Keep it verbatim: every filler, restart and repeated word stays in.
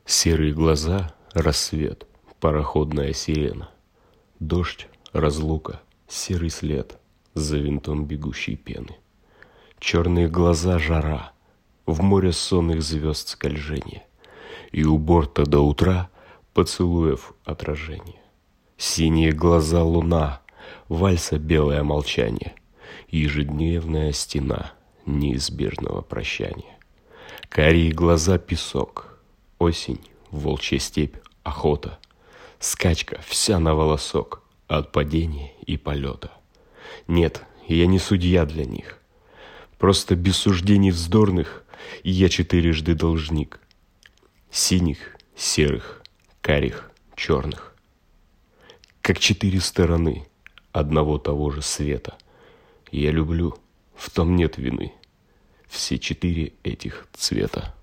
Серые глаза — рассвет, пароходная сирена. Дождь, разлука, серый след за винтом бегущей пены. Черные глаза — жара, в море сонных звезд скольжение, и у борта до утра поцелуев отражение. Синие глаза — луна, вальса белое молчание, ежедневная стена неизбежного прощания. Карие глаза — песок, осень, волчья степь, охота, скачка вся на волосок от падения и полета. Нет, я не судья для них, просто без суждений вздорных я четырежды должник. Синих, серых, карих, черных, как четыре стороны одного того же света. Я люблю, в том нет вины, все четыре этих цвета.